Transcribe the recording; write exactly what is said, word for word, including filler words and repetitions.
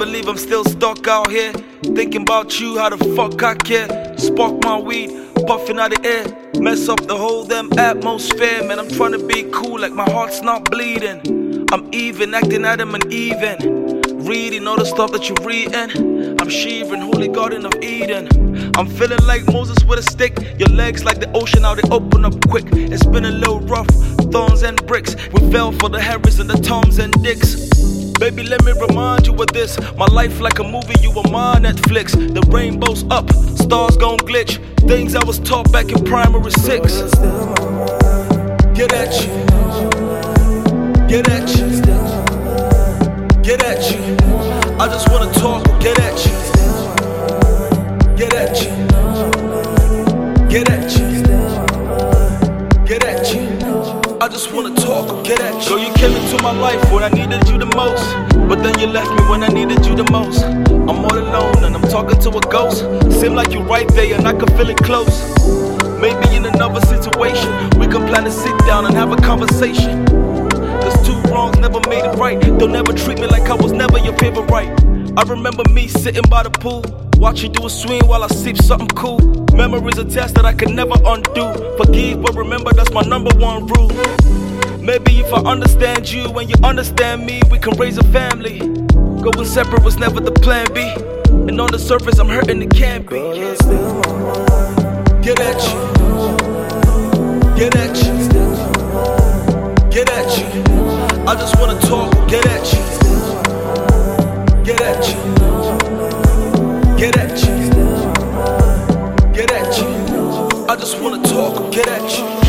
believe I'm still stuck out here, thinking about you, how the fuck I care. Spark my weed, puffing out the air, mess up the whole damn atmosphere. Man, I'm trying to be cool like my heart's not bleeding. I'm even, acting Adam and even, reading all the stuff that you're reading. I'm shivering, holy garden of Eden. I'm feeling like Moses with a stick. Your legs like the ocean, how they open up quick. It's been a little rough, thorns and bricks. We fell for the Harrys and the Toms and Dicks. Baby, let me remind you of this. My life like a movie, you were my Netflix. The rainbow's up, stars gon' glitch. Things I was taught back in primary six. Get at you. Get at you. Get at you. I just wanna talk, get at you. Get at you. Get at you. Get at you. I just wanna talk, get at you. Girl, you came into my life when I needed you the most, but then you left me when I needed you the most. I'm all alone and I'm talking to a ghost. Seem like you're right there and I can feel it close. Maybe in another situation we can plan to sit down and have a conversation. Cause two wrongs never made it right. Don't ever treat me like I was never your favorite right. I remember me sitting by the pool, watching you do a swing while I sip something cool. Memories attached that I could never undo. Forgive but remember, that's my number one rule. Maybe if I understand you and you understand me, we can raise a family. Going separate was never the plan B, and on the surface I'm hurting, it can't be. Yeah. Get at you. Get at you. Get at you. I just wanna talk, get at you. Get at you. Get at you. Get at you. I just wanna talk, get at you.